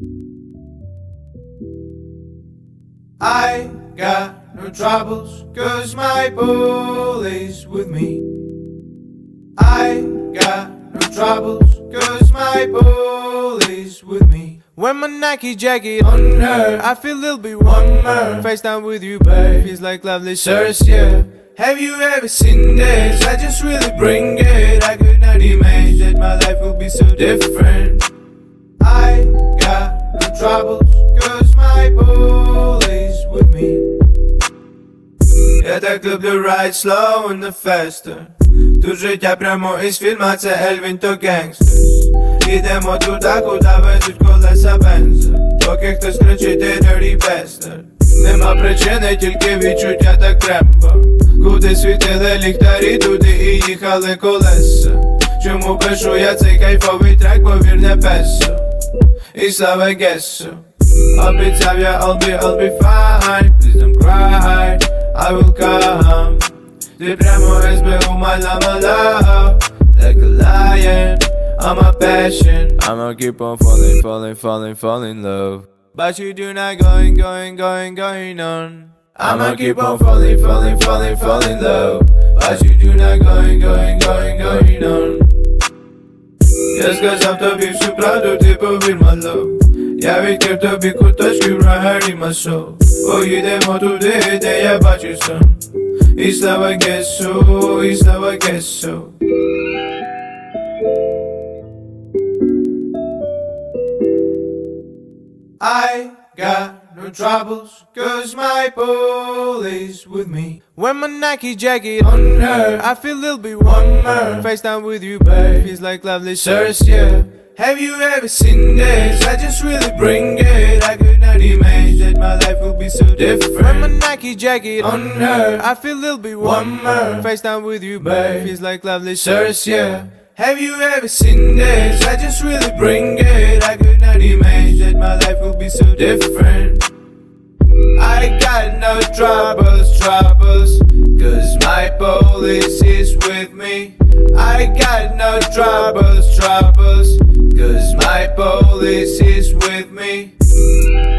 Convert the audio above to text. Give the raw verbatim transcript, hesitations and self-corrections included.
I got no troubles, cause my bully's with me. I got no troubles, cause my bully's with me. When my Nike jacket on her, I feel a little bit warmer. Face down with you, babe, feels like lovely sirs, yeah. Have you ever seen this? I just really bring it. I could not imagine that my life will be so different. I got no troubles, cause my bully's with me. Я так люблю ride slow and the faster. Тут життя прямо із фільма, це Ельвін то гангстers. Ідемо туди, куди везуть колеса бенза. Поки хтось кричить ти dirty bastard. Нема причини, тільки відчуття так треба. Куди світили ліхтарі, туди і їхали колеса. Чому пишу я цей кайфовий трек, повір не песо. І слава гесо. Обіцяв я I'll be, I'll be fine. Please don't cry, I will come. Ти прямо ес бе у мала мала. Like a lion, I'm a passion. I'ma keep on falling, falling, falling, falling in love. But you do not going, going, going, going on. I'ma keep on falling, falling, falling, falling in love. But you do not going, going, going, going on. Я сказав тобі всю правду, ти повір, my love. Я відкрив тобі куточки в рагарі, my soul. Поїдемо туди, де я бачу сон. І слава гесу, і слава гесу. I got no troubles, cause my bully's with me. When my Nike jacket on her, I feel a little bit warmer. Face down with you, babe, feels like lovely sirs, yeah. Have you ever seen this? I just really bring it. I could not imagine that my life will be so different. When my Nike jacket on her, I feel a little bit warmer. Face down with you, babe, feels like lovely sirs, yeah. Have you ever seen this? I just really bring it. I could not imagine that my life will be so different. I got no troubles, troubles, cause my police is with me. I got no troubles, troubles, cause my police is with me.